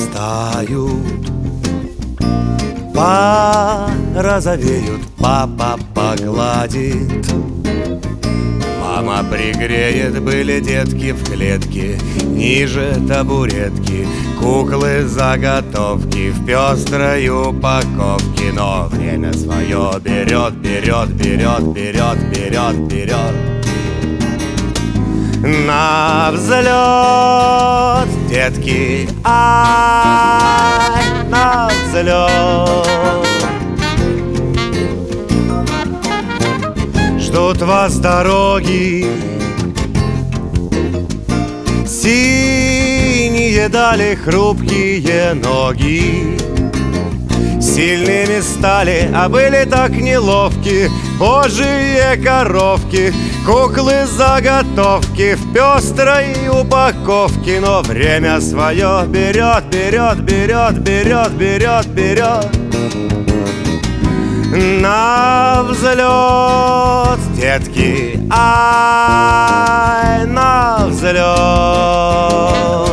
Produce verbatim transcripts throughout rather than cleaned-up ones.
подрастают, порозовеют, папа погладит, мама пригреет. Были детки в клетке, ниже табуретки, куклы заготовки в пестрой упаковке. Но время свое берет, берет, берет, берет, берет, берет. На взлет, детки, ай, на взлет. Ждут вас дороги, синие дали, хрупкие ноги. Сильными стали, а были так неловки божьи коровки, куклы-заготовки в пестрой упаковке. Но время свое берет, берет, берет, берет, берет, берет. На взлет, детки, ай, на взлет.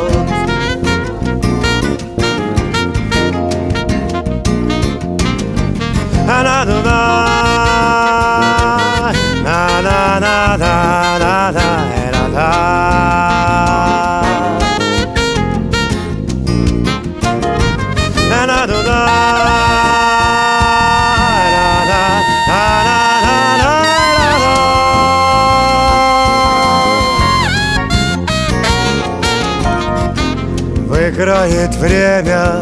Выиграет время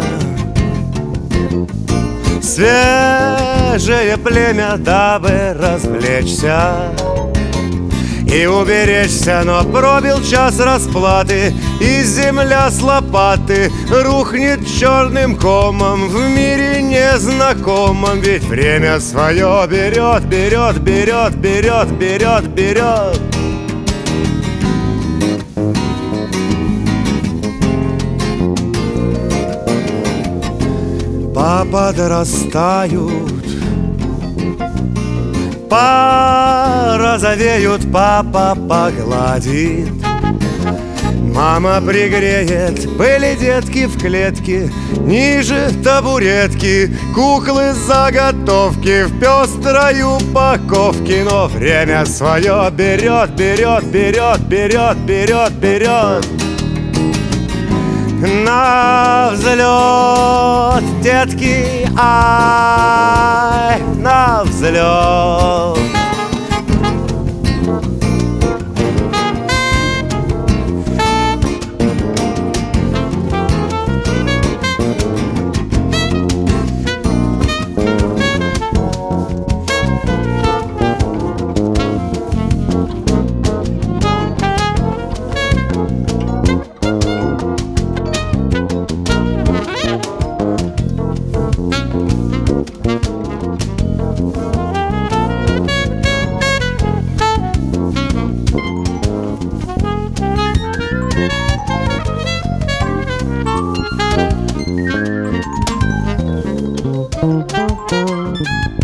свежее племя, дабы развлечься и уберечься. Но пробил час расплаты, и земля с лопаты рухнет черным комом в мире незнакомом. Ведь время свое берет, берет, берет, берет, берет, берет. Подрастают, порозовеют, папа погладит, мама пригреет. Были детки в клетке, ниже табуретки, куклы-заготовки в пестрой упаковке. Но время свое берет, берет, берет, берет, берет, берет. На взлет, детки, ай, на взлет. Thank you.